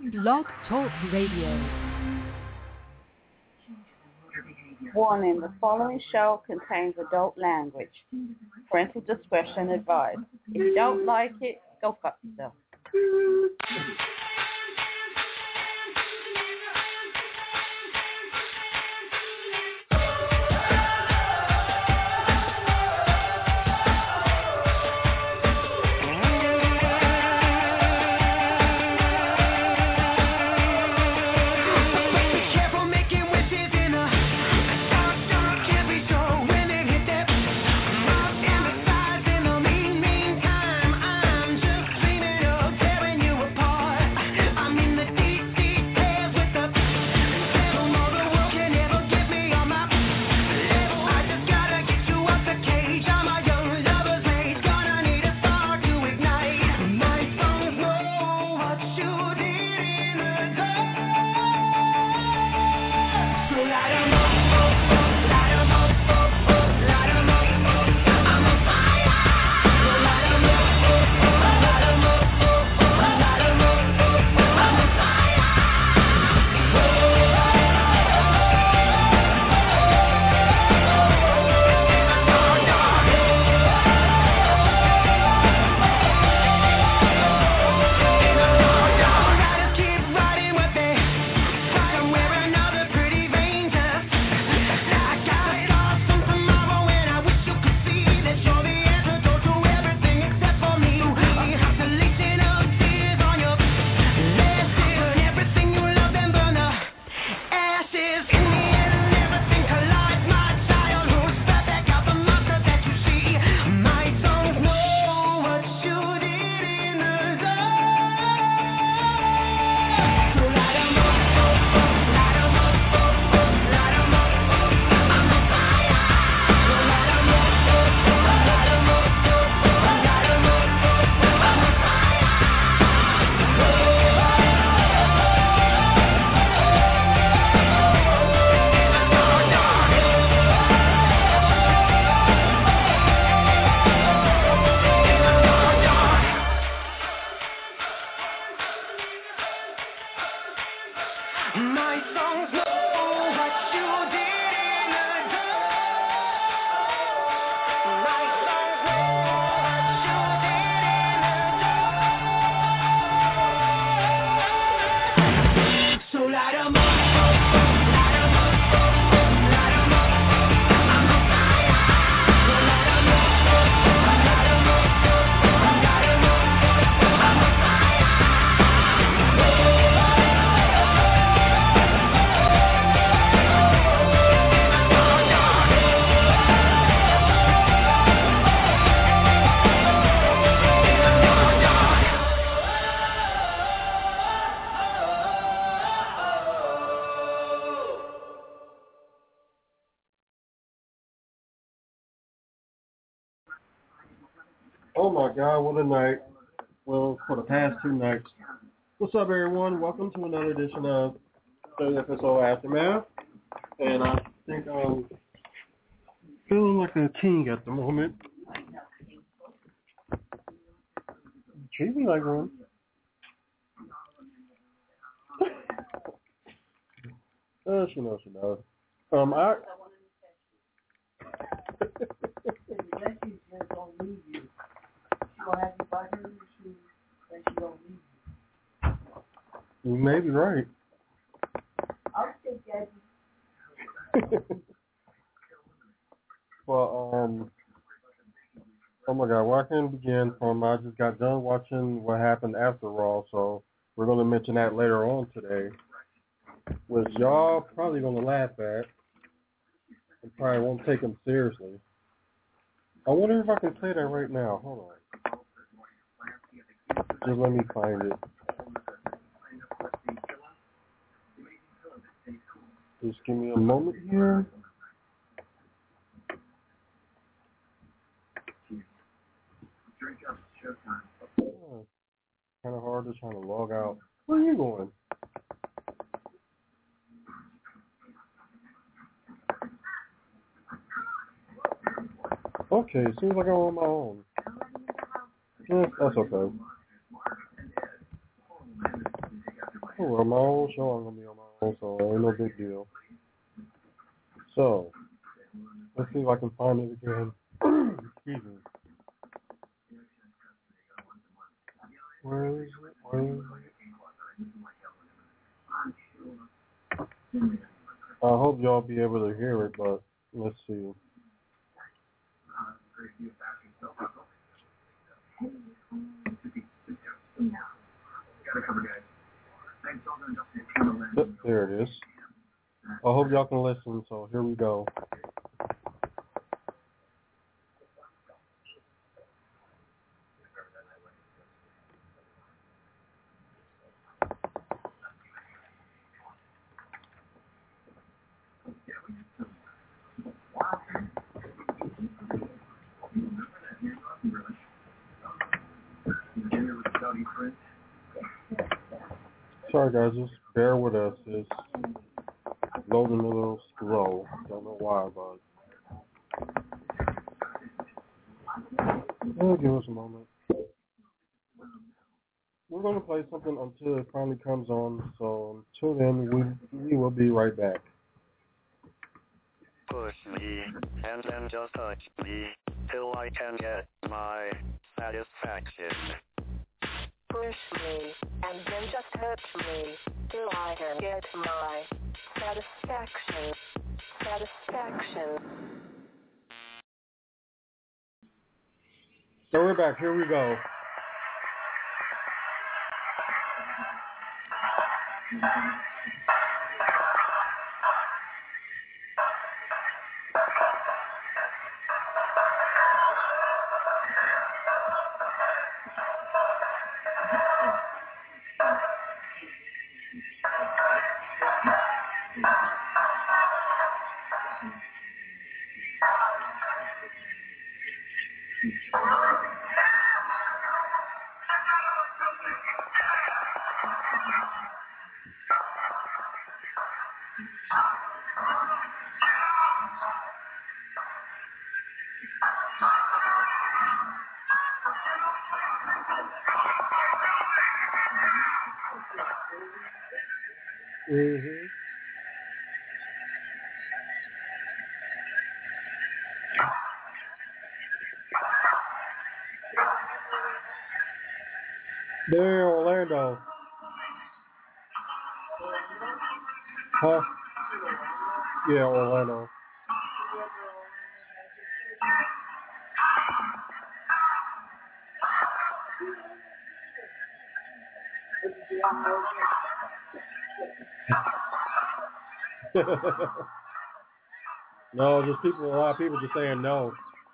Blog Talk Radio. Warning, the following show contains adult language. Parental discretion advised. If you don't like it, go fuck yourself. Oh my God, what a night. Well, for the past 2 nights. What's up, everyone? Welcome to another edition of 30th episode Aftermath. And I think I'm feeling like a king at the moment. Treat me like one. She knows, she knows. You may be right. I'll take that. Well, oh my God, where I can begin from, I just got done watching what happened after Raw, so we're going to mention that later on today, which y'all probably going to laugh at and probably won't take them seriously. I wonder if I can play that right now. Hold on. Just let me find it. Just give me a moment here. Kind of hard to try to log out. Where are you going? Okay, seems like I'm on my own. Yeah, that's okay. Oh, on my own show, I'm going to be on my own, so ain't no big deal. So, let's see if I can find it again. Excuse me. Where is it? I hope y'all be able to hear it, but let's see. There it is. I hope y'all can listen, so here we go. Sorry guys, just bear with us. It's loading a little slow. Don't know why, but give us a moment. We're going to play something until it finally comes on, so until then, we will be right back. Push me, and then just touch me, till I can get my satisfaction. Push me, and then just touch me, till I can get my satisfaction. So we're back. Here we go. Mm-hmm. There, Orlando. Huh? Yeah, Orlando. No, just people. A lot of people just saying no.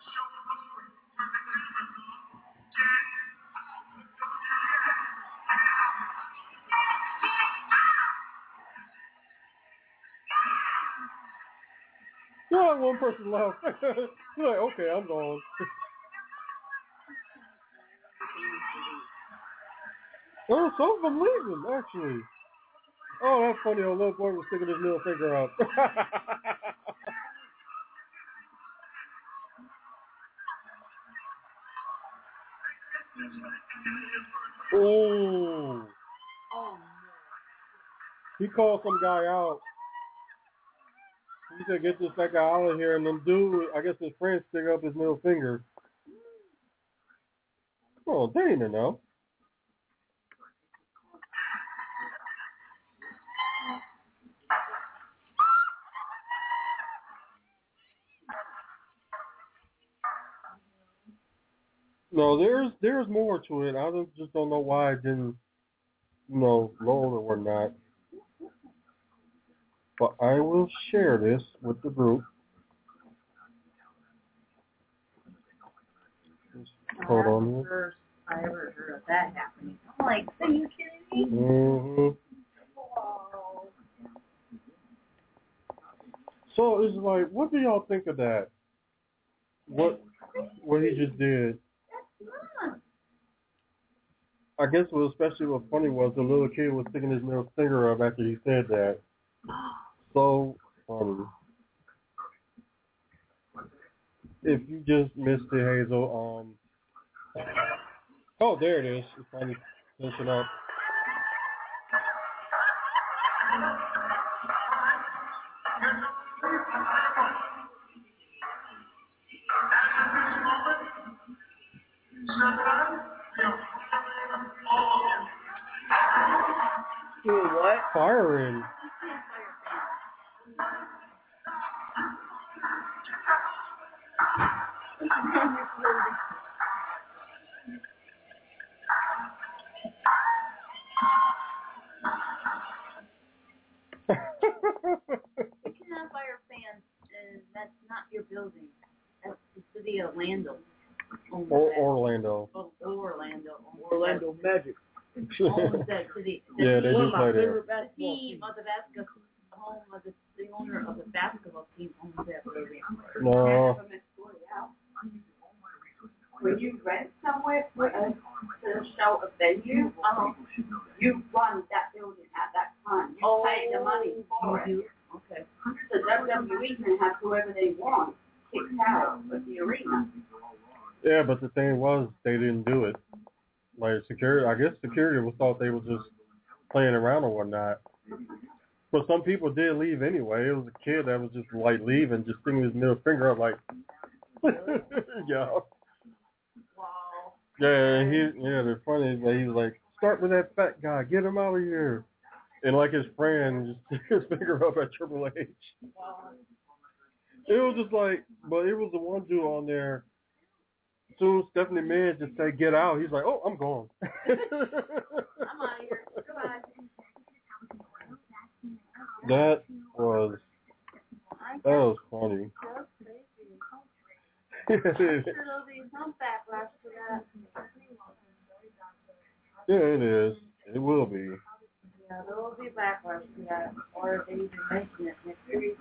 Yeah, one person left. You're like, okay, I'm gone. Oh, some of them leaving, actually. Oh, that's funny. A little boy was sticking his middle finger up. Oh. He called some guy out. He said, get this guy out of here. And then dude, I guess his friend stick up his middle finger. Oh, they didn't know. No, there's more to it. I just don't know why it didn't, load or not. But I will share this with the group. Just hold on here. I ever heard of that happening. I'm like, are you kidding me? Mm-hmm. So it's like, what do y'all think of that? What he just did? I guess especially what funny was the little kid was sticking his middle finger up after he said that. So funny. If you just missed it, Hazel, oh, there it is. It's finally finishing up. Doing what? Firing. You cannot fire fans, and that's not your building. That's the city of Orlando. Orlando. Orlando Magic. Owns that city. Yeah, they do play there. The team of the basketball, home of the owner of the basketball team owns that building. No. When you rent somewhere to show a venue, you run that building at that time. You pay the money for it. Okay. So WWE can have whoever they want kicked out of the arena. Yeah, but the thing was, they didn't do it. Like security, I guess security thought they were just playing around or whatnot. But some people did leave anyway. It was a kid that was just like leaving, just sticking his middle finger up, like, yeah. Wow. Yeah, they're funny. But he was like, start with that fat guy, get him out of here. And like his friend just stick his finger up at Triple H. It was just like, but it was the one dude on there. Soon Stephanie Man just say get out. He's like, oh, I'm gone. I'm out of here. Goodbye. That was funny. I'm sure there'll be some backlash to that. Yeah, it is. It will be. Yeah, there will be backlash to that, or they even mention it next week.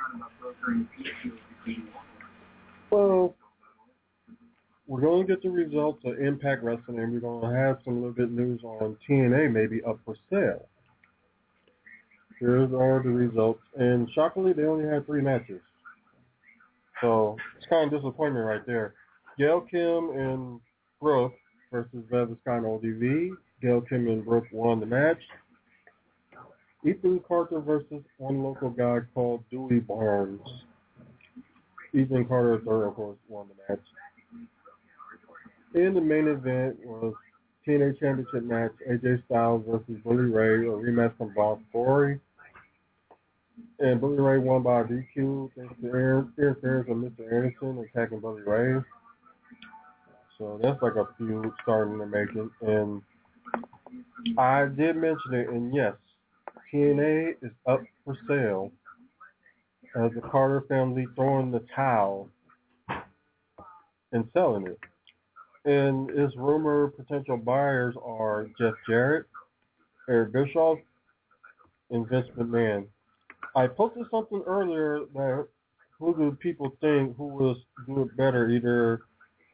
Well, we're going to get the results of Impact Wrestling, and we're going to have some little bit news on TNA maybe up for sale. Here's all the results, and shockingly, they only had 3 matches. So it's kind of disappointment right there. Gail Kim and Brooke versus Vegas and ODV. Gail Kim and Brooke won the match. Ethan Carter versus one local guy called Dewey Barnes. Ethan Carter III, of course, won the match. And the main event was TNA Championship match, AJ Styles versus Bully Ray, a rematch from Bob Corey. And Bully Ray won by DQ thanks to interference of Mr. Anderson attacking Bully Ray. So that's like a feud starting to make it. And I did mention it, and yes, TNA is up for sale as the Carter family throwing the towel and selling it. And its rumored potential buyers are Jeff Jarrett, Eric Bischoff, and Vince McMahon. I posted something earlier that who do people think who will do it better, either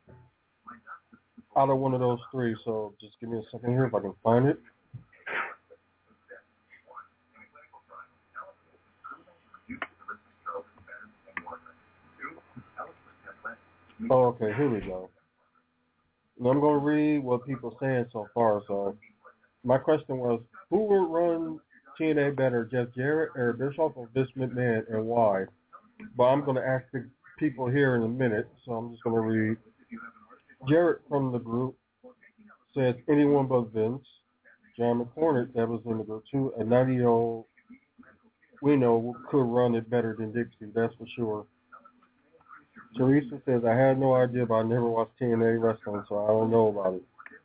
out of one of those 3. So just give me a second here if I can find it. Oh, okay, here we go. And I'm going to read what people are saying so far. So my question was, who would run TNA better, Jeff Jarrett, Eric Bischoff, or Vince McMahon, and why? But I'm going to ask the people here in a minute, so I'm just going to read. Jarrett from the group says anyone but Vince. John McCormick, that was in the group too, a 90-year-old we know could run it better than Dixie, that's for sure. Teresa says, I had no idea, but I never watched TNA wrestling, so I don't know about it.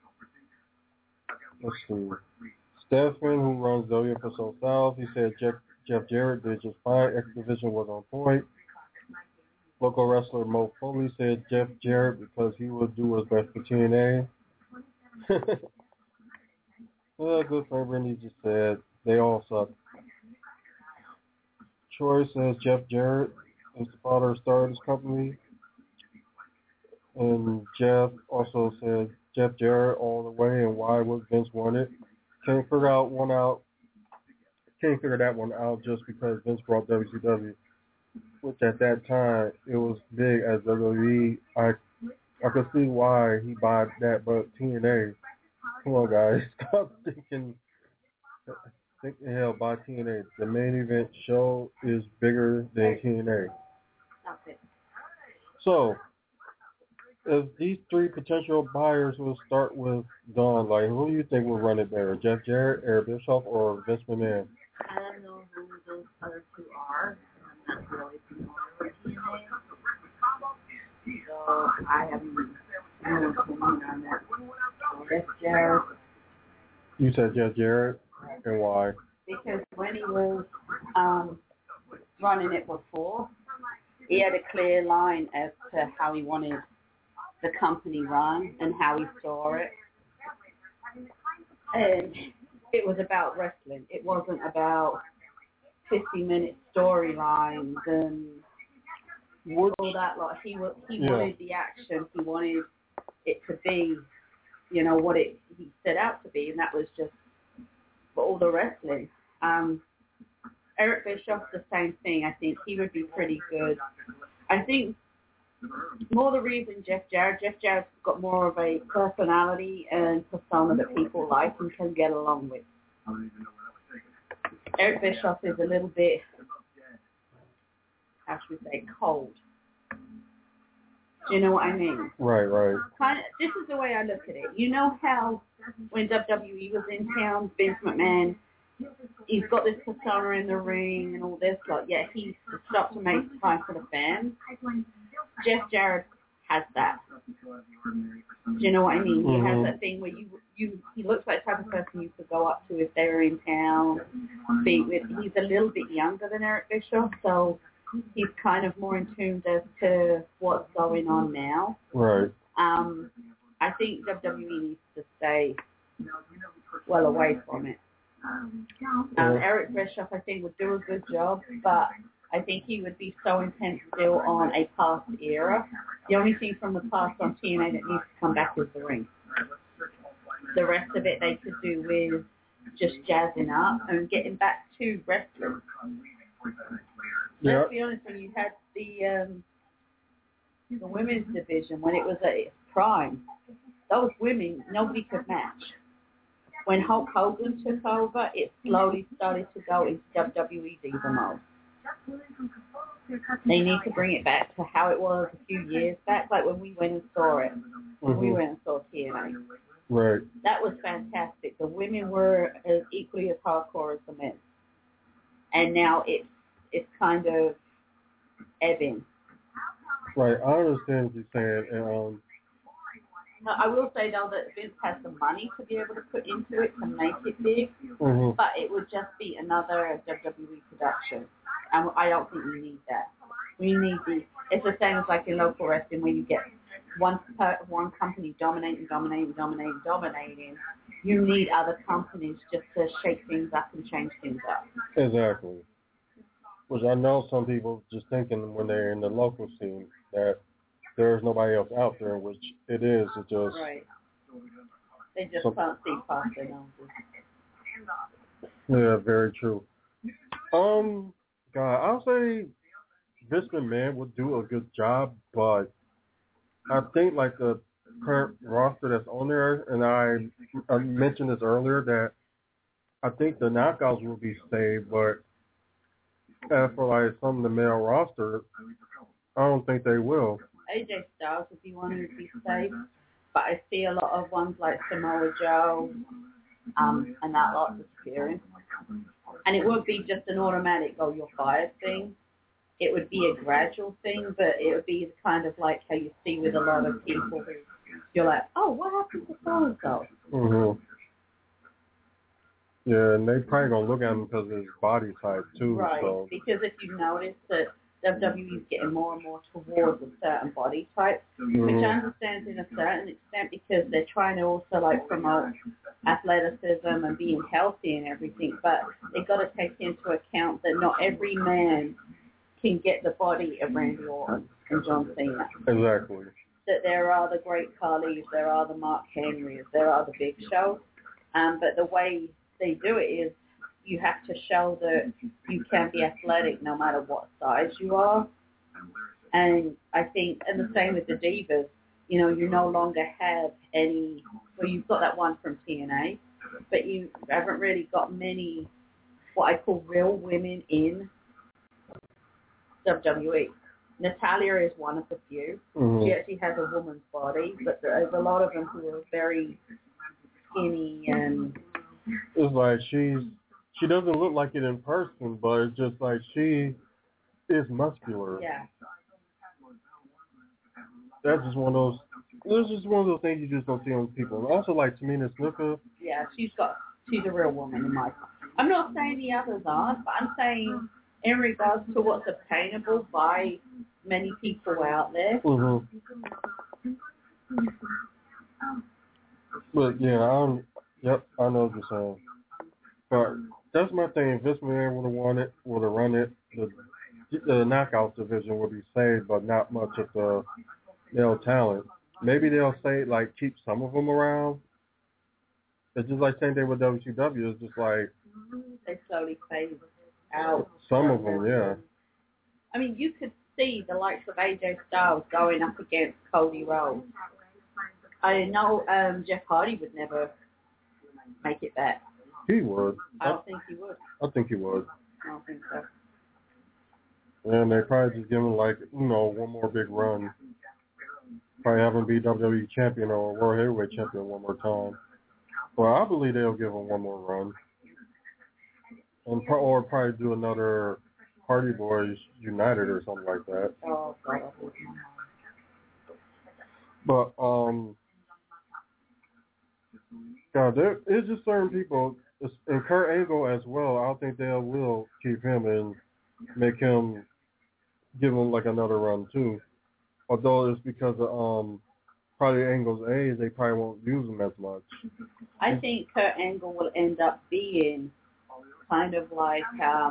Let's see. Stefan, who runs Zoya for Soul South, he said Jeff Jarrett did just fine. X Division was on point. Local wrestler Mo Foley said Jeff Jarrett because he would do his best for TNA. Well, good friend Randy just said they all suck. Troy says Jeff Jarrett is the father of Stardust Company. And Jeff also said Jeff Jarrett all the way, and why would Vince want it? Can't figure that one out just because Vince brought WCW, which at that time it was big as WWE. I could see why he bought that, but TNA, come on guys, stop thinking hell by TNA. The main event show is bigger than TNA. Stop it. So if these three potential buyers will start with Dawn, like who do you think will run it better, Jeff Jarrett, Eric Bischoff, or Vince McMahon? I don't know who those other two are. I'm not really familiar with TNA. So I haven't no opinion on that. So Jeff Jarrett. You said Jeff Jarrett, and why? Because when he was running it before, he had a clear line as to how he wanted the company run and how he saw it. And it was about wrestling. It wasn't about 50-minute storylines and all that. Like he wanted the action. He wanted it to be, you know, what he set out to be, and that was just all the wrestling. Eric Bischoff, the same thing. I think he would be pretty good. I think more the reason Jeff Jarrett's got more of a personality and persona that people like and can get along with. Eric Bischoff is a little bit, how should we say, cold. Do you know what I mean? Right. This is the way I look at it. You know how when WWE was in town, Vince McMahon, he's got this persona in the ring and all this, like, yeah, he's stopped to make time for the fans. Jeff Jarrett has that. Do you know what I mean? Mm-hmm. He has that thing where he looks like the type of person you could go up to if they were in town, speak with. He's a little bit younger than Eric Bischoff, so he's kind of more in tune as to what's going on now. Right. I think WWE needs to stay well away from it. Eric Bischoff, I think, would do a good job, but I think he would be so intense still on a past era. The only thing from the past on TNA that needs to come back is the ring. The rest of it they could do with just jazzing up and getting back to wrestling. Let's be honest, when you had the women's division, when it was at its prime, those women, nobody could match. When Hulk Hogan took over, it slowly started to go into WWE diva mode. They need to bring it back to how it was a few years back, like when we went and saw it. When we went and saw TNA. Right. That was fantastic. The women were as equally as hardcore as the men. And now it's kind of ebbing. Right. I understand what you're saying. I will say, though, that Vince has the money to be able to put into it to make it big, Mm-hmm. but it would just be another WWE production. And I don't think we need that. We need it's the same as like in local wrestling where you get one company dominating. You need other companies just to shake things up and change things up. Exactly. Which I know some people just thinking when they're in the local scene that there's nobody else out there, which it is. It's just right. They just can't see past their noses. Yeah, very true. God, I'll say Vince McMahon would do a good job, but I think like the current roster that's on there, and I mentioned this earlier that I think the knockouts will be saved, but as for like some of the male roster, I don't think they will. AJ Styles would be one who would be safe, but I see a lot of ones like Samoa Joe and that lot disappearing. And it would be just an automatic, oh, you're fired thing. It would be a gradual thing, but it would be kind of like how you see with a lot of people who you're like, oh, what happened to so-and-so? Mm-hmm. Yeah, and they probably going to look at him because of his body type, too. Right, so. Because if you notice that WWE is getting more and more towards a certain body type, which I understand in a certain extent because they're trying to also like promote athleticism and being healthy and everything, but they've got to take into account that not every man can get the body of Randy Orton and John Cena. Exactly. That there are the great Khali's, there are the Mark Henrys, there are the Big Show, but the way they do it is you have to show that you can be athletic no matter what size you are. And I think, and the same with the Divas, you know, you no longer have any, well, you've got that one from TNA, but you haven't really got many, what I call real women in WWE. Natalia is one of the few. Mm-hmm. She actually has a woman's body, but there's a lot of them who are very skinny and... It's like she doesn't look like it in person, but it's just like she is muscular. Yeah. That's just one of those. This is one of those things you just don't see on people. And also, like Tamina Snuka. Yeah, she's a real woman in my time. I'm not saying the others aren't, but I'm saying in regards to what's obtainable by many people out there. Mm-hmm. But yeah, I know what you're saying. But that's my thing. If Vince McMahon would have run it, the knockout division would be saved, but not much of the male talent. Maybe they'll say, like, keep some of them around. It's just like same thing with WCW. It's just like they slowly phase out. Some of them, yeah. I mean, you could see the likes of AJ Styles going up against Cody Rhodes. I know Jeff Hardy would never make it back. He would. I don't think he would. I think he would. I don't think so. And they probably just give him, like, one more big run. Probably have him be WWE champion or World Heavyweight champion one more time. Well, I believe they'll give him one more run. Or probably do another Hardy Boys United or something like that. Oh, God. But, God, there is just certain people, and Kurt Angle as well, I don't think they will keep him and make him, give him like another run too. Although it's because of probably Angle's age, they probably won't use him as much. I think Kurt Angle will end up being kind of like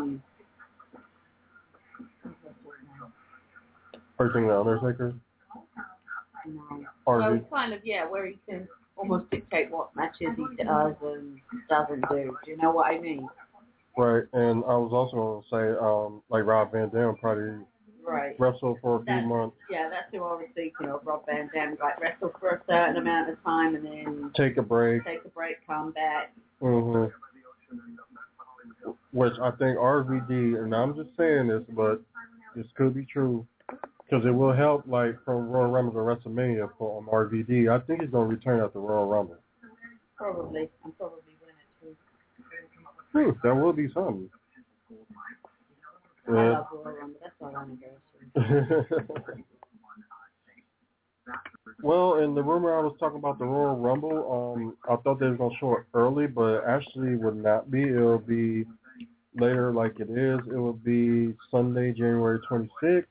Hurting the Undertaker? No. Or Well, kind of, yeah, where he can almost dictate what matches he does and doesn't do. Do you know what I mean? Right, and I was also going to say, like Rob Van Dam probably wrestled for a few months. Yeah, that's who I was thinking of, Rob Van Dam, like wrestle for a certain amount of time and then take a break, come back. Mm-hmm. Which I think RVD, and I'm just saying this, but this could be true, because it will help, like, from Royal Rumble to WrestleMania for RVD. I think he's going to return at the Royal Rumble. Probably. I'm probably winning it too. That will be something. I love Royal Rumble. That's all I want to go to. Well, in the rumor I was talking about the Royal Rumble, I thought they were going to show it early, but actually would not be. It will be later like it is. It will be Sunday, January 26th.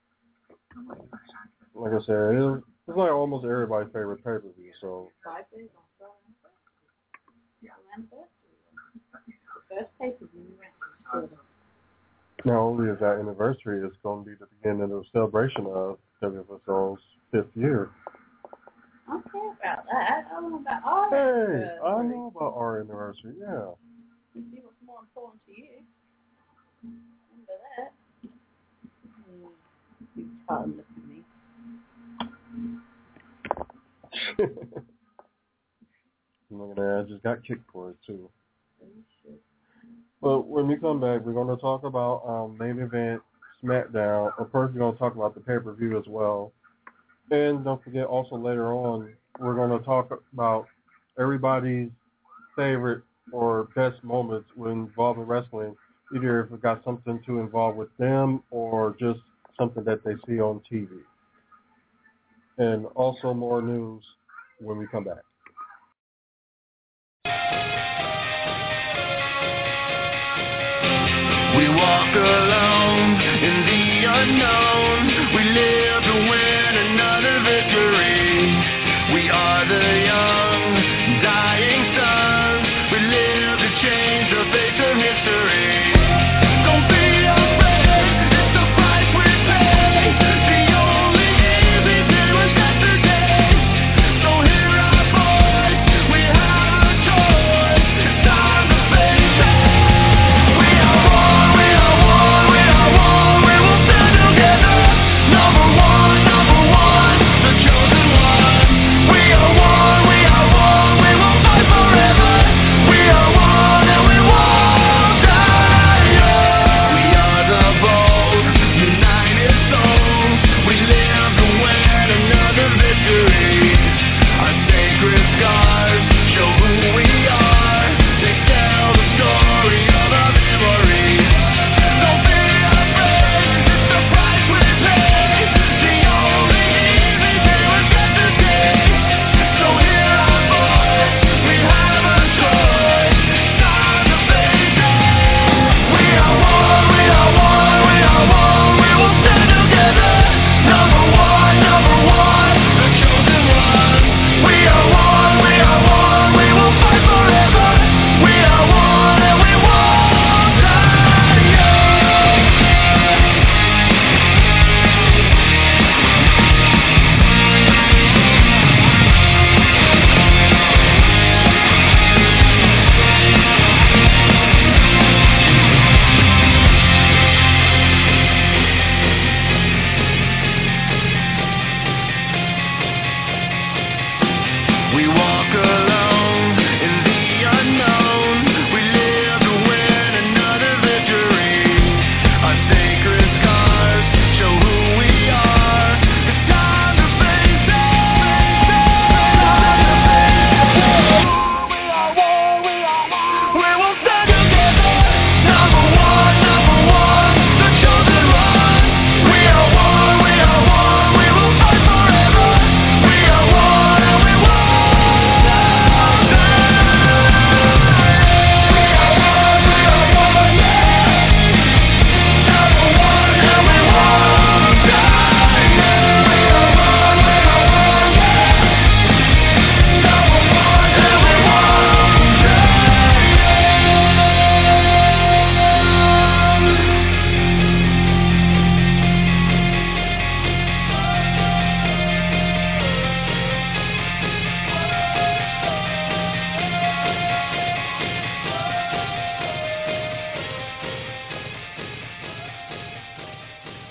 Like I said, it's like almost everybody's favorite pay-per-view, so. 5 days on Friday. The first pay-per-view. Not only is that anniversary, it's going to be the beginning of the celebration of WFSO's 5th year. I don't care about that. I don't know about our anniversary. I know about our anniversary, yeah. You see what's more important to you. Remember that. You can't look at me. Look at that. I just got kicked for it, too. But when we come back, we're going to talk about main event, SmackDown. Of course, we're going to talk about the pay-per-view as well. And don't forget, also later on, we're going to talk about everybody's favorite or best moments when involving wrestling, either if it got something to involve with them or just something that they see on TV. And also more news when we come back. We walk alone in the unknown. We live to win another victory. We are the young, dying sons. We live to change the face of history. Don't be afraid, it's the price we pay. The only easy thing was yesterday. So hear our voice, we have a choice. It's time to face it. We are one, we are one, we are one. We will stand together.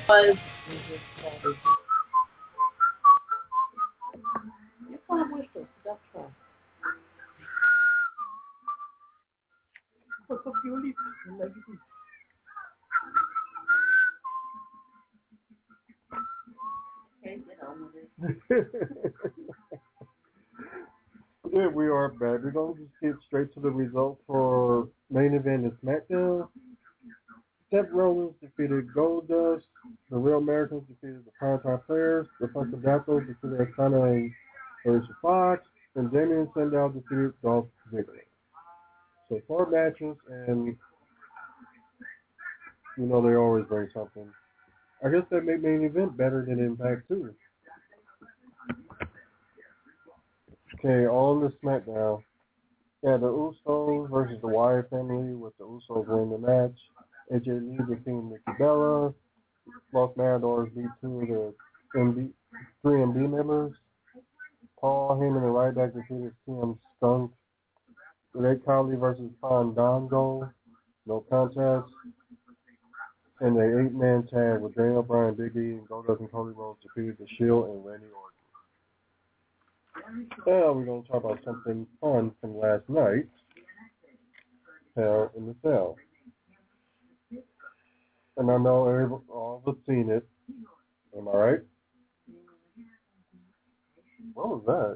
Was you can't whistle. That's right. What's up your lips? Okay, get on with it. Yeah, we are back. We're going to just get straight to the result for main event in SmackDown. Seth Rollins defeated Goldust. The Real Americans defeated the Primetime Players. The Fundamentals defeated Asana and Alicia Fox. And Damien Sandow defeated Dolph Ziggler. So 4 matches, and you know they always bring something. I guess that made main event better than Impact too. Okay, on the SmackDown, yeah, the Usos versus the Wyatt family, with the Usos winning the match. AJ Lee defeating Nikki Bella. Los Matadors beat 2 of the 3 MB members. Paul Heyman and Ryback defeated CM Skunk. Ray Khali versus Fandango, no contest. And the 8-man tag with Daniel Bryan, Big E, and Goldust and Cody Rhodes defeated The Shield and Randy Orton. Now we're going to talk about something fun from last night. Hell in the Cell. And I know all of us seen it. Am I right? What was that?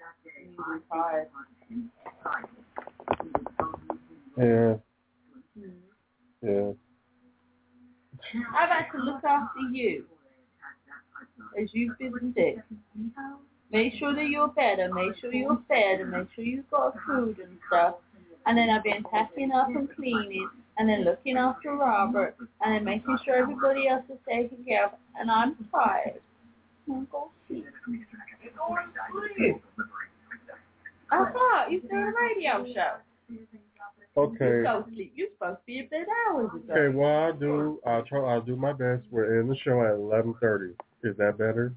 Yeah. Yeah. I've had to look after you as you've been sick. Make sure that you're better, make sure you're fed, and make sure you've got food and stuff. And then I've been packing up and cleaning, and then looking after Robert, and then making sure everybody else is taken care of. And I'm tired. I'm going to sleep. You're going to sleep. I thought you said a radio show. Okay. You go sleep. You're supposed to be in bed hours ago. Okay, well I'll do my best. We're in the show at 11:30. Is that better?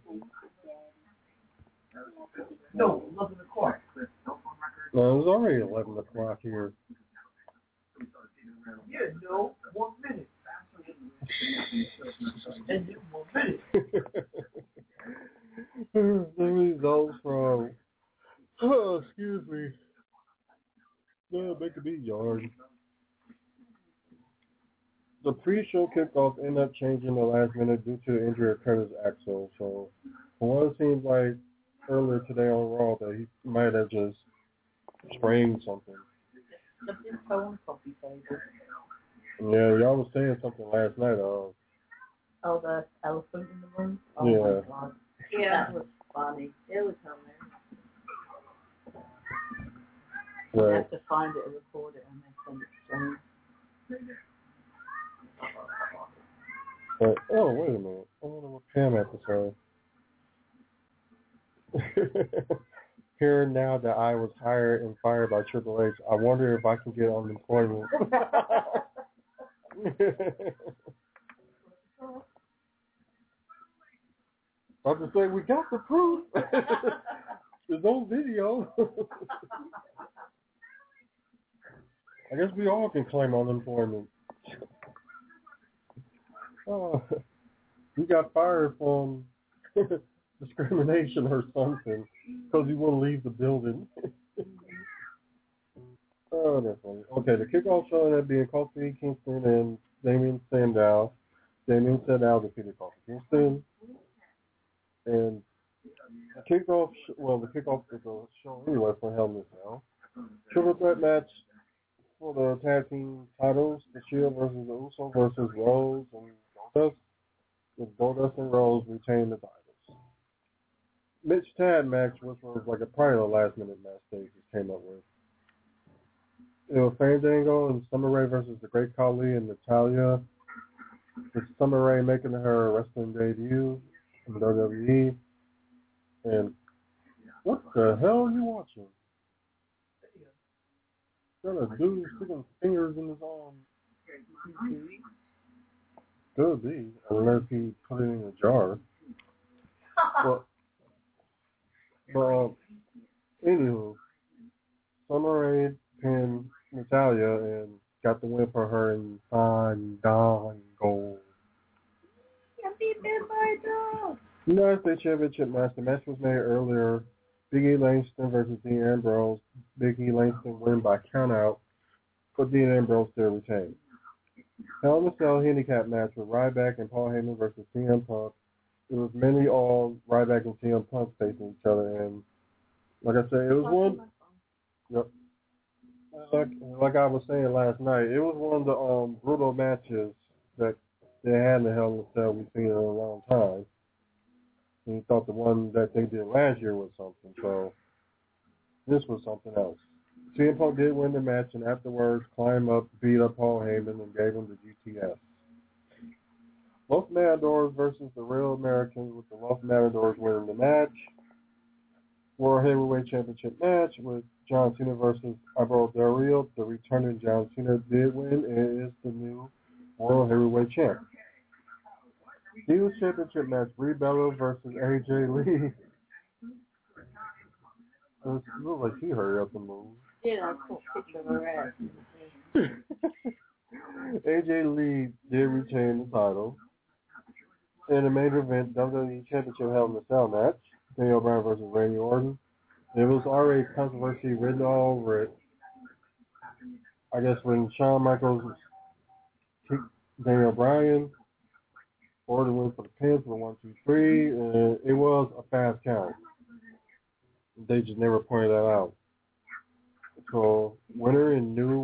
No, 11 o'clock. No, it's already 11 o'clock here. Yeah, no, 1 minute. And then 1 minute. The results from, excuse me. Yeah, make a beat, yard. The pre-show kickoff ended up changing the last minute due to the injury of Curtis Axel. So, for what it seems like earlier today on Raw, that he might have just sprained something. Yeah, y'all was saying something last night. Oh, the elephant in the room? Oh, yeah. My God. Yeah, that was funny. It was hilarious. Right. You have to find it and record it and then send it to But, oh, wait a minute. I wonder what Pam had to say. Hearing now that I was hired and fired by Triple H, I wonder if I can get unemployment. I'm just saying, we got the proof. There's no video. I guess we all can claim unemployment. You got fired from discrimination or something because you wouldn't leave the building. Oh, that's funny. Okay, the kickoff show ended up being Kofi Kingston and Damien Sandow. Damien Sandow defeated Kofi Kingston. And the kickoff is a show anyway for Hell in a Cell. Triple threat match for the tag team titles, the Shield versus the Usos versus Rose and Goldust, with Goldust and Rose retaining the titles. Mitch Tag match, which was like a probably the last minute match they just came up with. It was Fandango and Summer Rae versus the Great Khali and Natalya, with Summer Rae making her wrestling debut in WWE. And what the hell are you watching? Got a dude sticking fingers in his arm. Could be, unless he put it in a jar. But anywho, Summer Rae pinned Natalya and got the win for her in Fandango. United States Championship match. The match was made earlier. Big E Langston versus Dean Ambrose. Big E Langston win by countout, but Dean Ambrose still retained. Hell in a Cell handicap match with Ryback and Paul Heyman versus CM Punk. It was mainly all Ryback and CM Punk facing each other, and like I said, it was one. Yep. Like I was saying last night, it was one of the brutal matches that they had in the Hell in a Cell we've seen in a long time. And he thought the one that they did last year was something, so this was something else. CM Punk did win the match, and afterwards climbed up, beat up Paul Heyman, and gave him the GTS. Los Matadors versus the Real Americans, with the Los Matadors winning the match. World Heavyweight Championship match with John Cena versus Alberto Del Rio. The returning John Cena did win and is the new World Heavyweight Champ. Divas Championship match, Brie Bella versus AJ Lee. It looks like she hurried up and moved. Yeah, I took a picture of her ass. AJ Lee did retain the title. In the main event, WWE Championship Hell in a Cell match, Daniel Bryan versus Randy Orton. There was already controversy written all over it. I guess when Shawn Michaels kicked Daniel Bryan, Orton went for the pin for 1, 2, 3, and it was a fast count. They just never pointed that out. So winner and new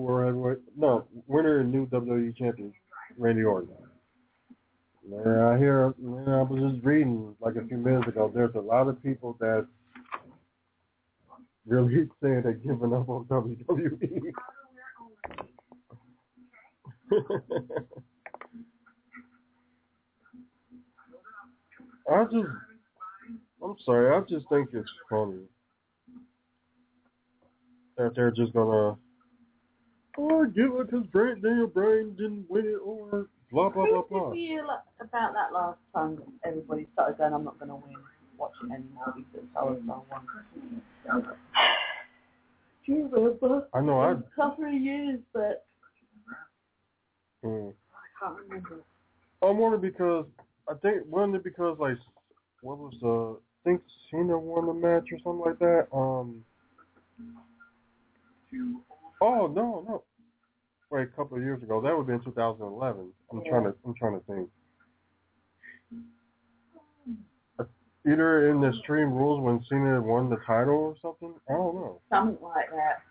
WWE champion, Randy Orton. I was just reading like a few minutes ago, there's a lot of people that really saying they're giving up on WWE. I'm sorry, I just think it's funny that they're just gonna, give it because Daniel Bryan didn't win it, or blah, blah, blah, blah. How did you feel about that last time that everybody started going, I'm not going to watch it anymore because I was so won? Do you remember? I know, a couple of years, but I can't remember. I'm wondering because, wasn't it because, like, what was I think Cena won the match or something like that? Oh, no. Wait, a couple of years ago. That would have been 2011. I'm trying to think. Either in the Extreme Rules when Cena won the title or something? I don't know. Something like that.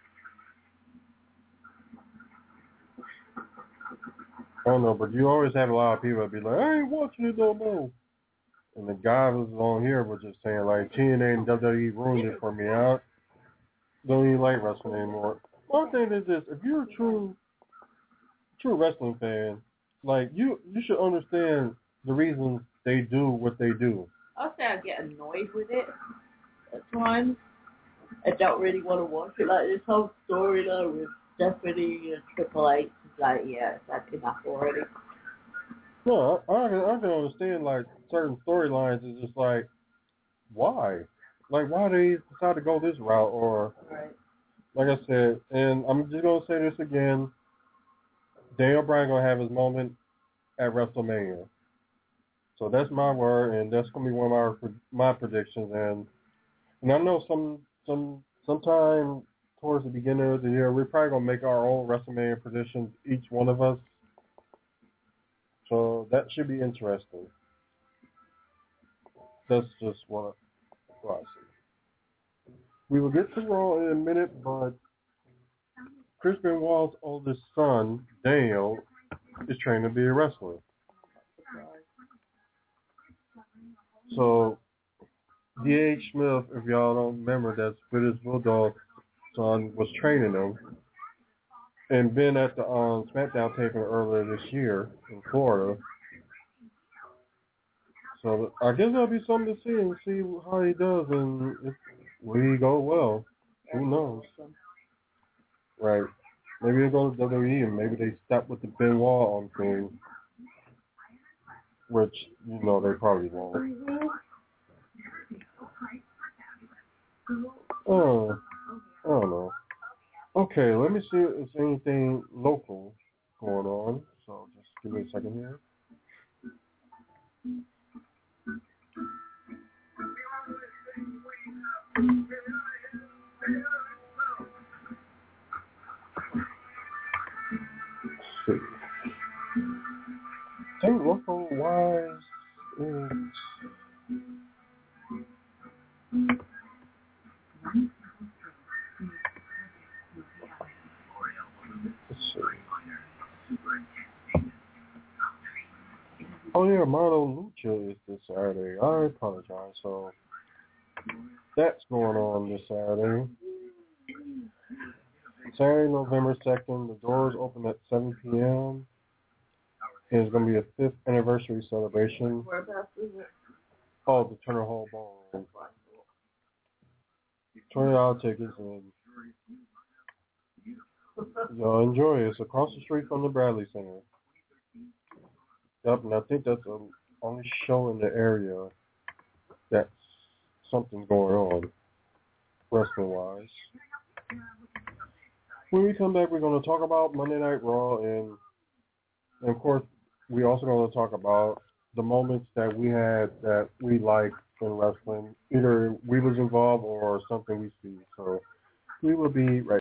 I don't know, but you always have a lot of people that be like, I ain't watching it no more. And the guy who's on here was just saying, like, TNA and WWE ruined it for me. I don't even like wrestling anymore. One thing is this, if you're a true wrestling fan, like, you should understand the reasons they do what they do. I'll say I get annoyed with it at times. I don't really want to watch it. Like, this whole storyline with Stephanie and Triple H is like, yeah, that's enough already. No, I can understand, like, certain storylines is just like, why? Like, why they decide to go this route? Or, right. Like I said, and I'm just going to say this again, Daniel Bryan going to have his moment at WrestleMania. So that's my word, and that's going to be one of my predictions. And I know sometime towards the beginning of the year, we're probably going to make our own WrestleMania predictions, each one of us. So that should be interesting. That's just what I see. We will get to Raw in a minute, but Chris Benoit's oldest son, Daniel, is trained to be a wrestler. So, D.H. Smith, if y'all don't remember, that's British Bulldog son, was training him. And been at the SmackDown taping earlier this year in Florida. So I guess that'll be something to see how he does, and will he go well? Who knows? Right. Maybe he'll go to WWE, and maybe they stop with the Benoit thing, which, they probably won't. Oh, I don't know. Okay, let me see if there's anything local going on. So just give me a second here. see. I think Russell Wise is... Let's see. Oh yeah, Mono Lucha is this Saturday. I apologize. So that's going on this Saturday. Saturday, November 2nd. The doors open at 7 p.m. It's going to be a 5th anniversary celebration. Whereabouts is it? Oh, the Turner Hall Ballroom. $20 tickets, and y'all enjoy it. It's across the street from the Bradley Center. Yep, and I think that's the only show in the area that's something going on, wrestling-wise. When we come back, we're going to talk about Monday Night Raw, and of course, we're also going to talk about the moments that we had that we liked in wrestling. Either we was involved or something we see. So we will be right back.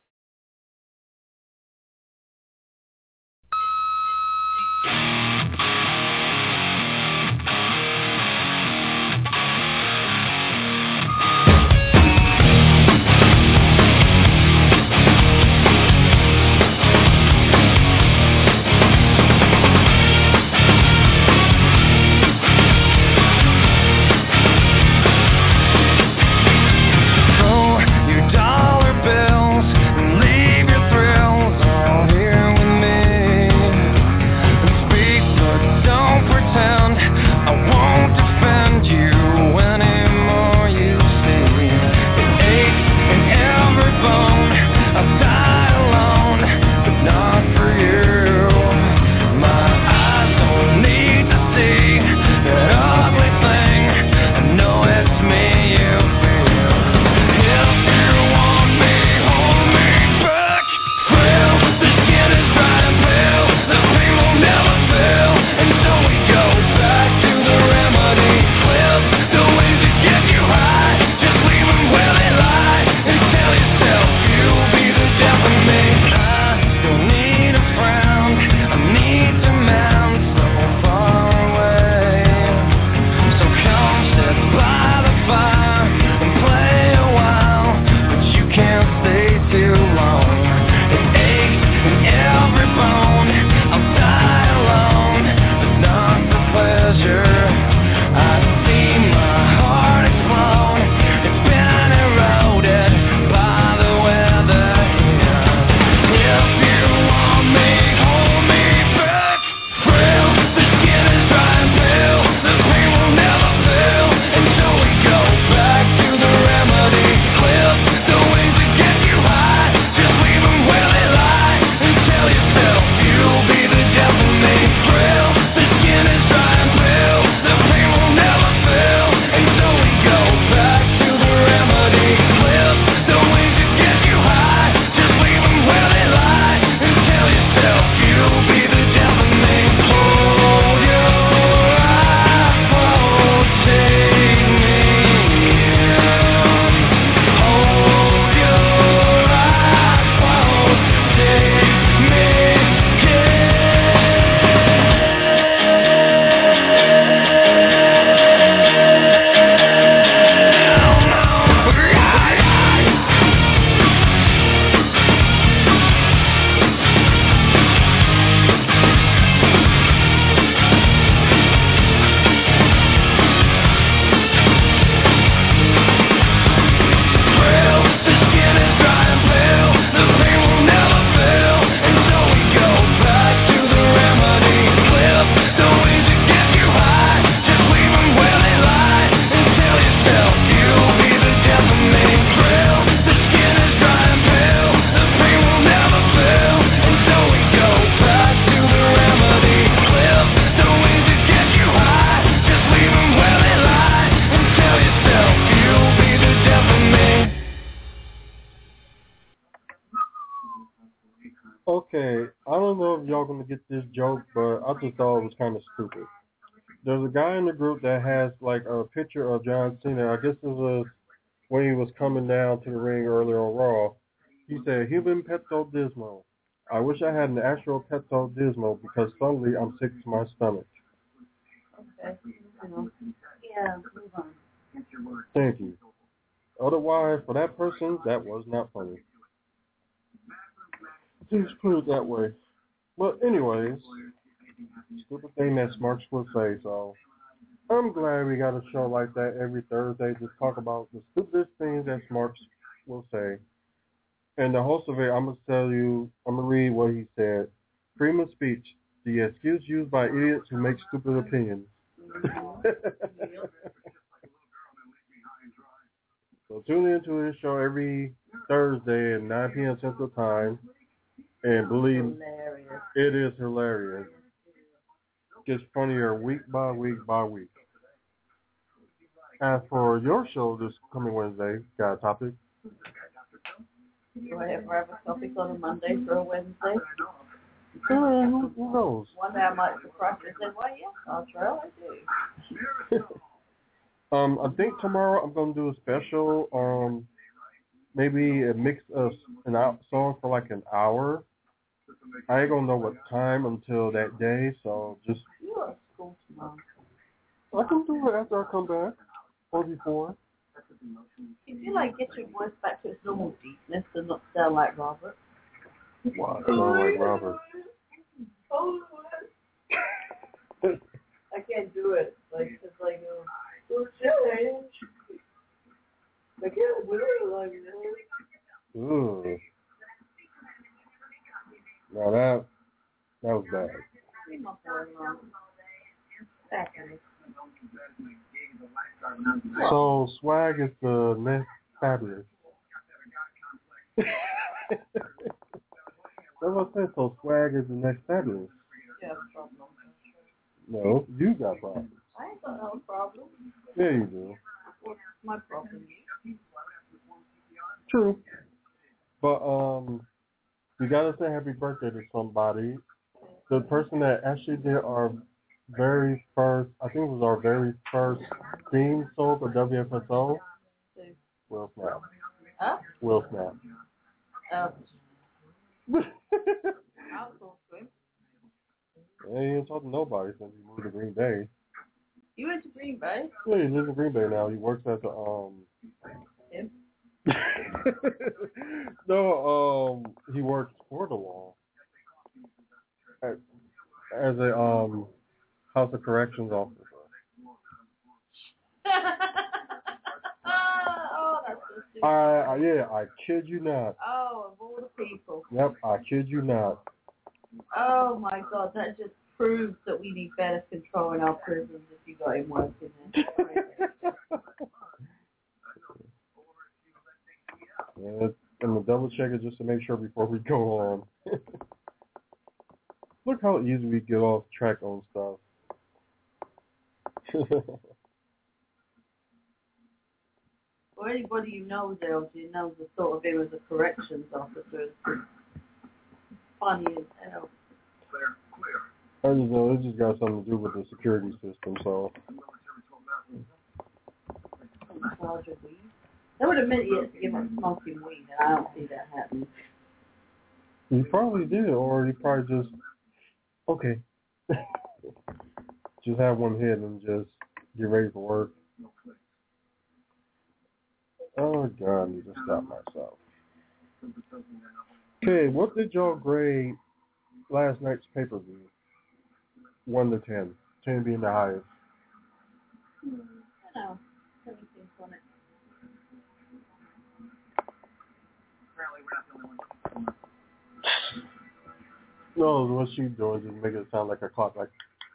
Okay, I don't know if y'all gonna get this joke, but I just thought it was kind of stupid. There's a guy in the group that has like a picture of John Cena. I guess it was when he was coming down to the ring earlier on Raw. He said, "Human Pepto Bismol." I wish I had an actual Pepto-Bismol because suddenly I'm sick to my stomach. Okay. Yeah, move on. Thank you. Otherwise, for that person, that was not funny. Just put it that way. But anyways, stupid thing that Smarks will say, so I'm glad we got a show like that every Thursday to talk about the stupidest things that Smarks will say. And the host of it, I'm going to read what he said. Freedom of speech, the excuse used by idiots who make stupid opinions. So tune into his show every Thursday at 9 p.m. Central Time. And believe it is hilarious. Gets funnier week by week by week. As for your show this coming Wednesday, got a topic? Do I ever have a topic on a Monday for a Wednesday? Who knows? One day I might surprise you and say, well, yes, I'll try. I do. I think tomorrow I'm going to do a special, maybe a mix of an out song for like an hour. I ain't going to know what time until that day, so just... You are at school tomorrow. I can do it after I come back, or before. If you get your voice back to its normal deepness and not sound like Robert. Why? I sound like Robert. I can't do it. It's like, oh, change. I can't do it like that. Ooh. Now that was bad. Leave my boy alone. Back at it. So swag is the next fabulous. That's what I said. So swag is the next fabulous. You have a problem. No, you got problems. I ain't got no problem. Yeah, you do. What's my problem? True. But we gotta say happy birthday to somebody. The person that actually did our very first, I think it was our very first theme song for WFSO. Will Snap. Huh? Will Snap. I'll talk to him. He ain't talked to nobody since he moved to Green Bay. You went to Green Bay? Yeah, he lives in Green Bay now. He works at the Him? No, he works for the law as a House of Corrections officer. Oh, that's so stupid. I kid you not. Oh, of all the people. Yep, I kid you not. Oh my God, that just proves that we need better control in our prisons if you got him working there. Yeah, I'm gonna double check it just to make sure before we go on. Look how easy we get off track on stuff. Or anybody who knows LG knows the thought of him as a corrections officer is funny as hell. I just know it just got something to do with the security system, so. In charge of weed. They would admit he had to give up smoking weed, and I don't see that happening. He probably did, or he probably just, okay. Just have one hit and just get ready for work. Oh, God, I need to stop myself. Okay, what did y'all grade last night's pay-per-view? 1 to 10. 10 being the highest. I know. 17 on it. No, what she's doing is just make it sound like a clock. Like,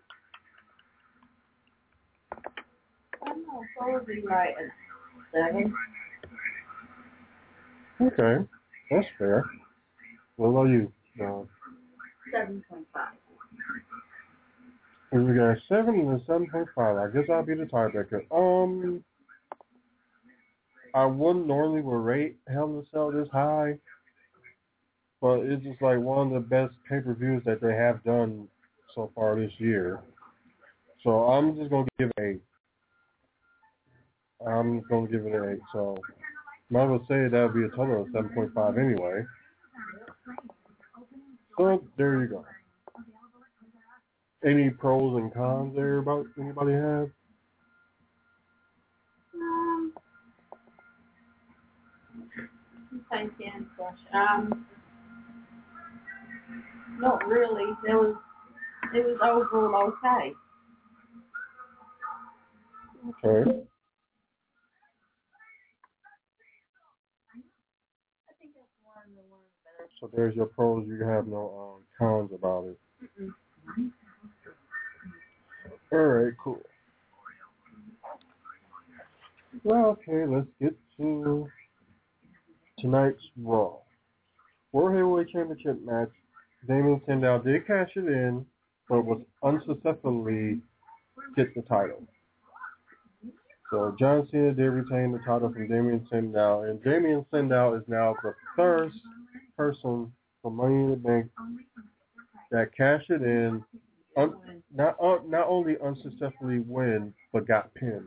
I don't know, probably like a 7. okay, that's fair. What about you? 7.5. We got a 7 and a 7.5. I guess I'll be the tiebreaker. I wouldn't normally rate Hell in a Cell this high, but it's just like one of the best pay-per-views that they have done so far this year. So I'm just gonna give it an 8. I'm gonna give it an 8. So might as well say that would be a total of 7.5 anyway. So there you go. Any pros and cons there about anybody have? Not really. It was overall okay. Okay. So there's your pros. You have no cons about it. All right, cool. Well, okay, let's get to tonight's Raw. World Heavyweight Championship match. Damien Sandow did cash it in, but was unsuccessfully get the title. So John Cena did retain the title from Damien Sandow, and Damien Sandow is now the first person from Money in the Bank that cashed it in, not only unsuccessfully win, but got pinned.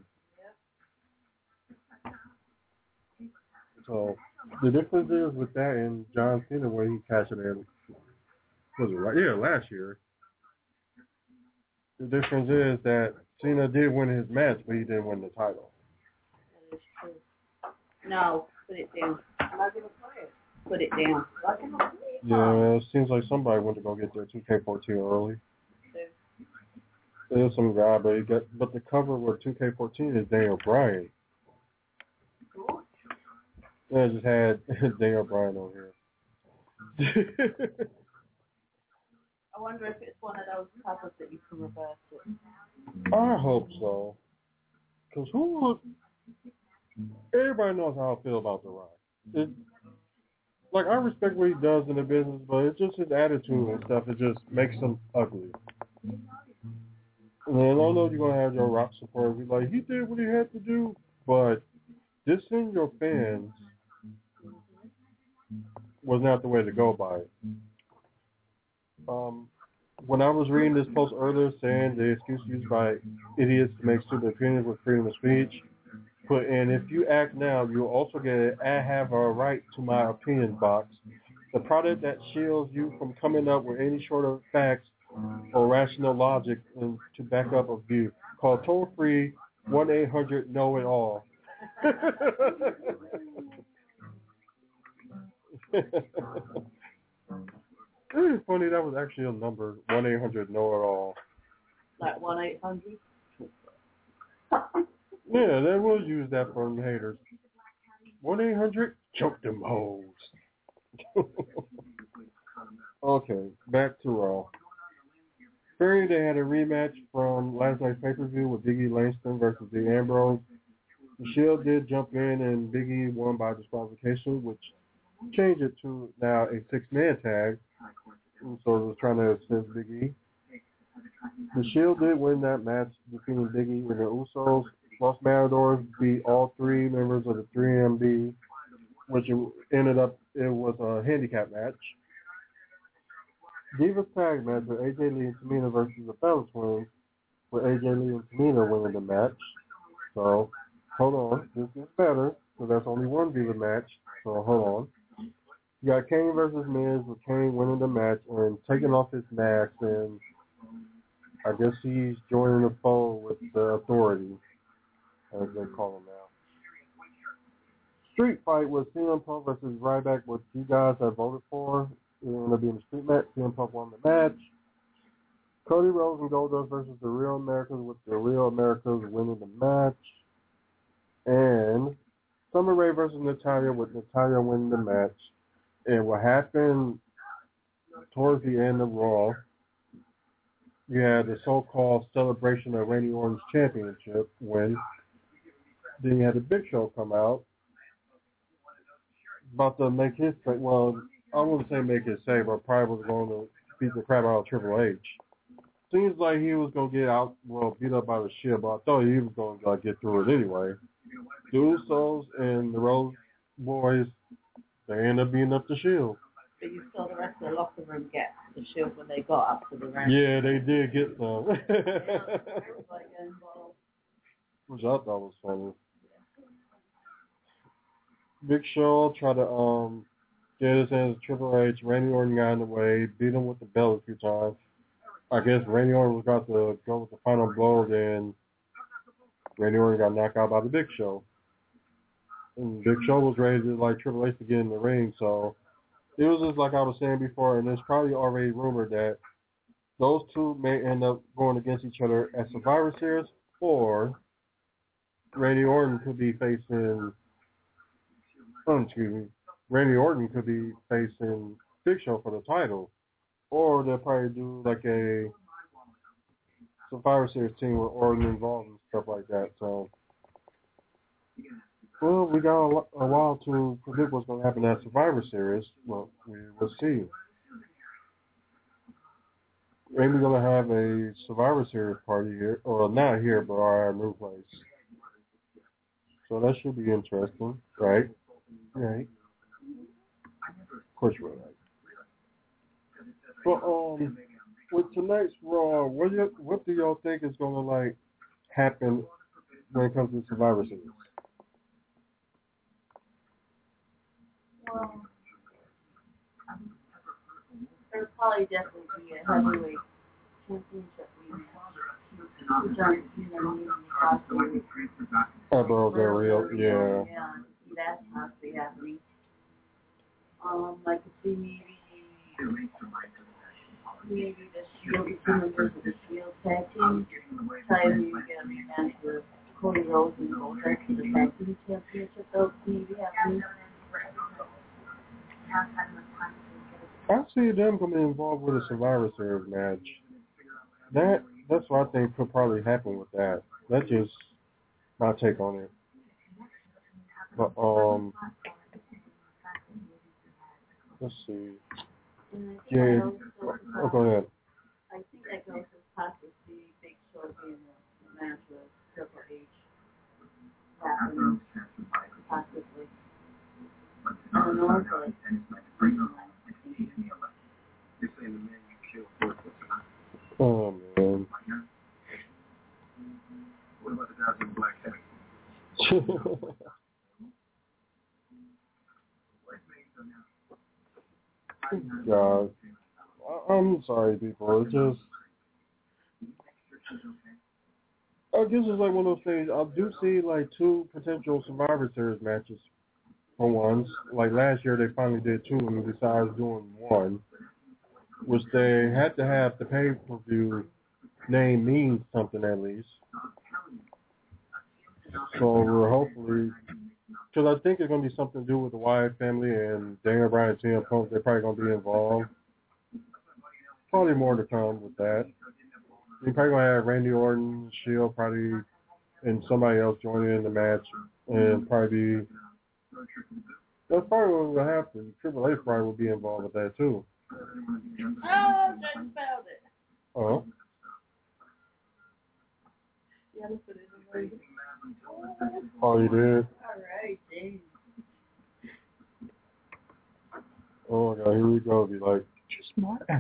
So the difference is with that and John Cena, where he cashed it in, was it right? Yeah, last year. The difference is that Cena did win his match, but he didn't win the title. That is true. No, put it down. I'm not going to play it. Put it down. Yeah, it seems like somebody went to go get their 2K14 early. There's some guy, but the cover with 2K14 is Daniel Bryan. Yeah, I just had Daniel Bryan on here. I wonder if it's one of those covers that you can reverse it. I hope so. Because everybody knows how I feel about The Rock. Like, I respect what he does in the business, but it's just his attitude and stuff. It just makes him ugly. And I don't know if you're going to have your Rock supporters be like, he did what he had to do, but dissing your fans was not the way to go by it. When I was reading this post earlier saying the excuse used by idiots to make stupid opinions with freedom of speech, put in, if you act now, you'll also get an I have a right to my opinion box. The product that shields you from coming up with any sort of facts or rational logic and to back up a view. Call toll-free 1-800-KNOW-IT-ALL. It is funny that was actually a number, 1-800-KNOW-IT-ALL. Like 1-800? Yeah, they will use that for them haters. 1-800, choke them hoes. Okay, back to Raw. Furry, they had a rematch from last night's pay-per-view with Big E Langston versus Dean Ambrose. The Shield did jump in, and Big E won by disqualification, which changed it to now a 6-man tag. And so it was trying to assist Big E. The Shield did win that match between Big E and the Usos. Los Matadors beat all 3 members of the 3MB, which it was a handicap match. Divas tag match with AJ Lee and Tamina versus the Fellas Twins, with AJ Lee and Tamina winning the match. So, hold on. This is better, so that's only one Diva match. So, hold on. You got Kane versus Miz, with Kane winning the match and taking off his mask, and I guess he's joining the fold with the Authority, as they call him now. Street fight with CM Punk versus Ryback, which you guys have voted for. It ended up being a street match. CM Punk won the match. Cody Rhodes and Goldust versus the Real Americans, with the Real Americans winning the match. And Summer Rae versus Natalya, with Natalya winning the match. And what happened towards the end of Raw, you had the so-called celebration of Randy Orton's championship win. Then you had the Big Show come out, about to make his, well, I wouldn't say make his say, but probably was going to beat the crap out of Triple H. Seems like he was going to get out, beat up by the Shield, but I thought he was going to get through it anyway. The Usos and the Rose Boys, they end up beating up the Shield. But you saw the rest of the locker room get the Shield when they got up to the ring. Yeah, they did get some. Which I thought was funny. Big Show tried to Get his hands to Triple H. Randy Orton got in the way, beat him with the belt a few times. I guess Randy Orton was about to go with the final blow, then Randy Orton got knocked out by the Big Show. And Big Show was ready to like Triple H to get in the ring, so it was just like I was saying before, and it's probably already rumored that those two may end up going against each other at Survivor Series, or Randy Orton could be facing, Randy Orton could be facing Big Show for the title, or they'll probably do like a Survivor Series team with Orton involved and stuff like that. So, well, we got a while to predict what's going to happen at Survivor Series. Well, we will see. Maybe we're going to have a Survivor Series party here, or not here, but our new place. So that should be interesting, right? Right. Of course you're right. But with tonight's Raw, what do y'all think is going to like happen when it comes to Survivor Series? Well, there'll probably definitely be a heavyweight championship Bro, they're real, yeah. Yeah, that's possibly happening. Like to see maybe the Shield, the two members of the Shield tag team. Try to maybe get a rematch with Cody Rhodes and Goldberg for the tag team championship. Those maybe happening. I see them going to be involved with a Survivor Series match. That's what I think could probably happen with that. That's just my take on it. But let's see. Yeah, go ahead. I think that goes as possibly Big Show being a match with Triple H happening, possibly. I don't know, but oh man. What about the guys in black hat? God, I'm sorry, people. It's just, I guess it's like one of those things. I do see like two potential Survivor Series matches for once. Like last year, they finally did two, and decided doing one, which they had to have the pay-per-view name mean something at least. So we're hopefully, because I think it's going to be something to do with the Wyatt family and Daniel Bryan and CM Punk. They're probably going to be involved. Probably more to come with that. You're probably going to have Randy Orton, Shield, probably, and somebody else joining in the match, and probably be, that's probably what will happen. Triple H probably will be involved with that too. oh, I just found it. Oh. Yeah, let's put it in the Oh, you did? All right, Dave. Oh my God, here we go. Be like, you smart ass.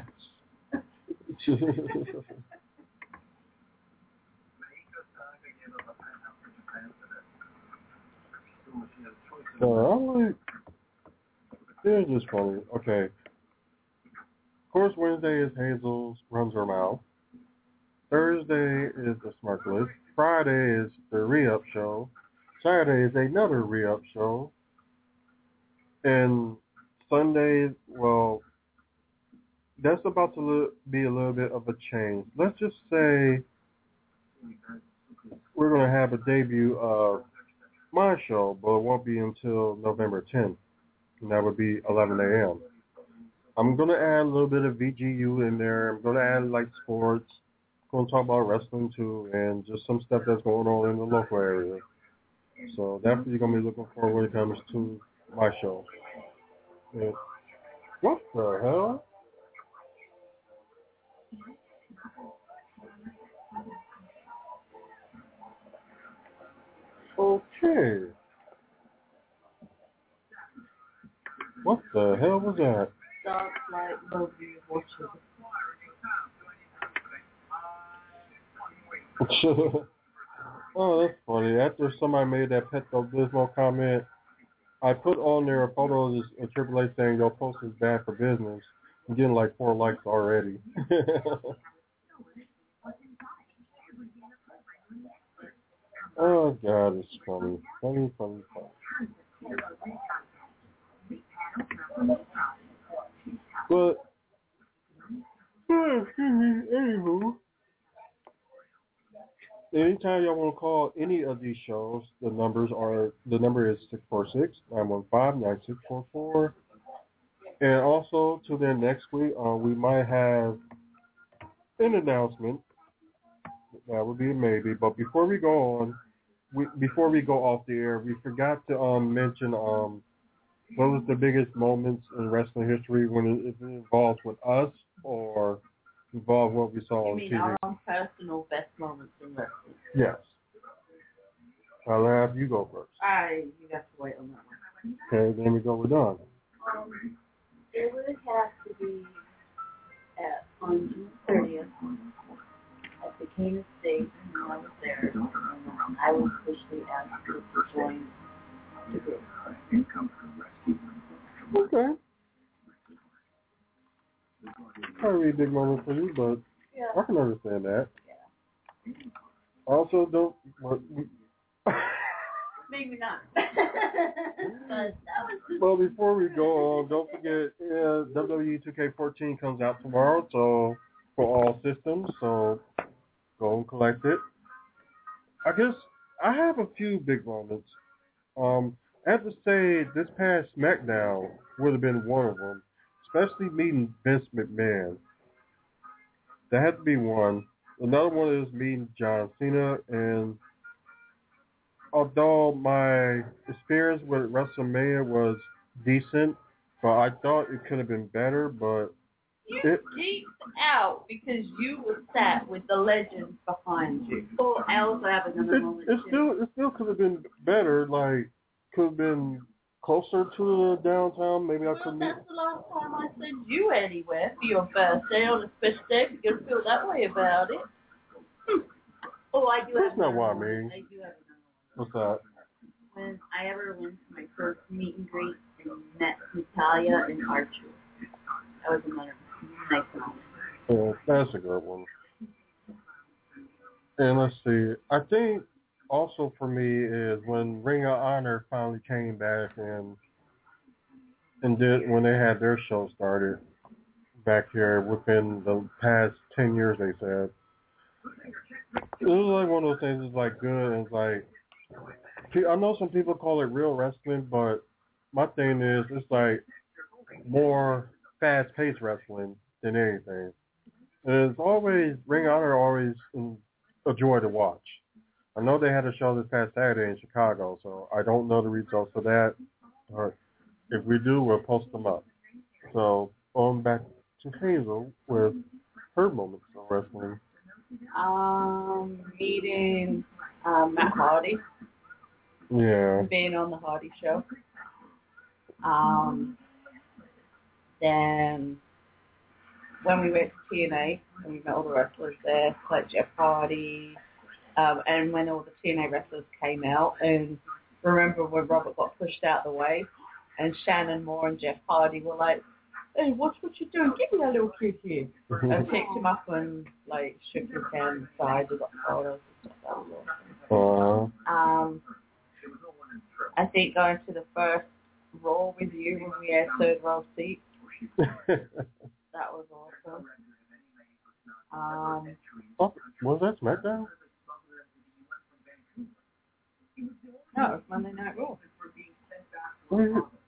I'm like, it's just funny. Okay. Of course, Wednesday is Hazel's Runs Her Mouth. Thursday is the Smart List. Friday is the Re-Up Show. Saturday is another Re-Up Show. And Sunday, well, that's about to be a little bit of a change. Let's just say we're going to have a debut of my show, but it won't be until November 10th. And that would be 11 a.m. I'm going to add a little bit of VGU in there. I'm going to add like sports. I'm going to talk about wrestling too, and just some stuff that's going on in the local area. So that's what you're going to be looking for when it comes to my show. And what the hell? Okay. What the hell was that? Dogs like love you, watching. Oh, that's funny. After somebody made that Pepto-Bismol comment, I put on there a photo of this Triple H saying your post is bad for business. I'm getting like 4 likes already. Oh God, it's funny. Funny. But anywho, anytime y'all want to call any of these shows, the number is 646-915-9644. And also, to then next week, we might have an announcement. That would be a maybe. But before we go on, before we go off the air, we forgot to mention what was the biggest moments in wrestling history when it involves with us or involved what we saw on You mean TV. our own personal best moments in wrestling? Yes. I'll have you go first. You have to wait on that one. Okay, then we go with Don. It would have to be on June 30th at the King of State, and I was there, and I was officially asked to join the group. Okay. Probably a big moment for you, but Yeah. I can understand that. Also, don't. Maybe not. But that was Well, before we go on, don't forget WWE 2K14 comes out tomorrow, so for all systems, so go and collect it. I guess I have a few big moments. I have to say this past SmackDown would have been one of them, especially meeting Vince McMahon. That had to be one. Another one is meeting John Cena, and although my experience with WrestleMania was decent, but I thought it could have been better, but You geeked out because you were sat with the legends behind you. Or else having another moment. it still could have been better, like could have been closer to the downtown. Maybe I Well, could meet. that's the last time I sent you anywhere for your birthday on a special day. If you're going to feel that way about it. Oh, I do have That's not another what I one. mean. I do have another one. What's that? When I ever went to my first meet and greet and met Natalia and Archer. That was another nice moment. Yeah, that's a good one. And let's see. I think also for me is when Ring of Honor finally came back and did when they had their show started back here within the past 10 years, they said. It was like one of those things. It's like good. And it's like I know some people call it real wrestling, but my thing is it's like more fast-paced wrestling than anything. And it's always Ring of Honor always a joy to watch. I know they had a show this past Saturday in Chicago, so I don't know the results of that. But if we do, we'll post them up. So going back to Hazel with her moments of wrestling. Meeting Matt Hardy. Yeah. Being on the Hardy show. Then when we went to TNA and we met all the wrestlers there, like Jeff Hardy, and when all the TNA wrestlers came out, and remember when Robert got pushed out of the way, and Shannon Moore and Jeff Hardy were like, "Hey, watch what you're doing, give me that little kid here." I picked him up and like shook his hand and sighed, we got photos and stuff. That was awesome. I think going to the first Raw with you when we had third row seats. That was awesome. Was that SmackDown? No, it was Monday Night Raw. Who?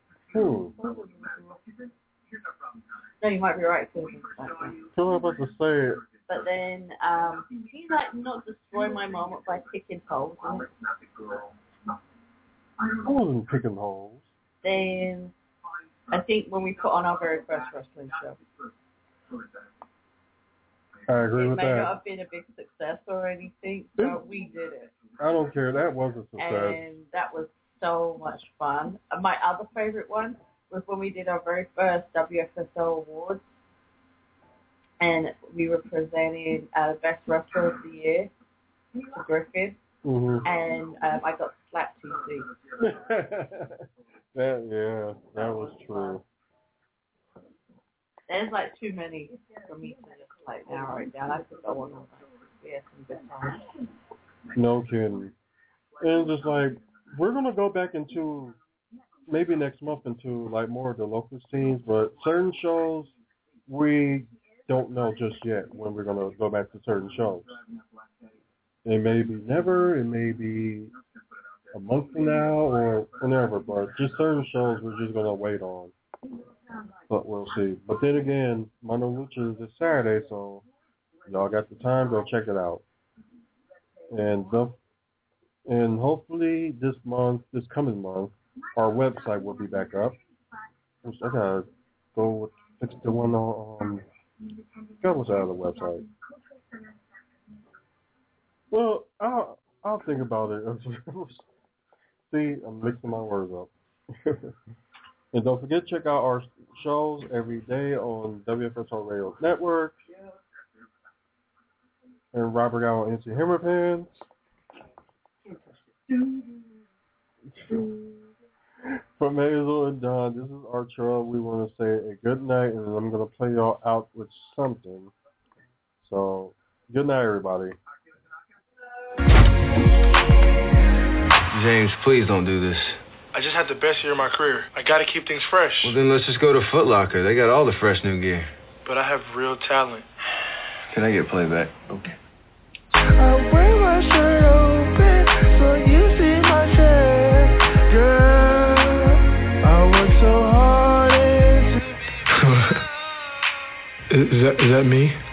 No, you might be right. I was about to say it. But then he like not destroy my moment by picking holes in it. I wasn't picking holes. Then I think when we put on our very first wrestling show. I agree with It may that. not have been a big success or anything, but we did it. I don't care. That was a success. And that was so much fun. My other favorite one was when we did our very first WFSO Awards. And we were presenting Best Wrestler of the Year to Griffin. Mm-hmm. And I got slapped TC. That was true. There's like too many for me to just like narrow it down. I could go on. We had some good times. No kidding. And just like we're gonna go back into maybe next month into like more of the local scenes, but certain shows we don't know just yet when we're gonna go back to certain shows. It may be never, it may be a month from now or whenever, but just certain shows we're just gonna wait on. But we'll see. But then again, Mondo Lucha is this Saturday, so y'all got the time, go check it out. And hopefully this coming month, our website will be back up. I gotta go fix the one on God was out of the website. Well, I'll think about it. See, I'm mixing my words up. And don't forget to check out our shows every day on WFSO Radio Network and Robert Allen NC Hammer Pants. From Hazel and Don, this is Arturo. We want to say a good night, and I'm going to play y'all out with something. So, good night, everybody. James, please don't do this. I just had the best year of my career. I got to keep things fresh. Well, then let's just go to Foot Locker. They got all the fresh new gear. But I have real talent. Can I get playback? Okay. I wear my shirt open so you see my chest, girl. I work so hard. Is that me?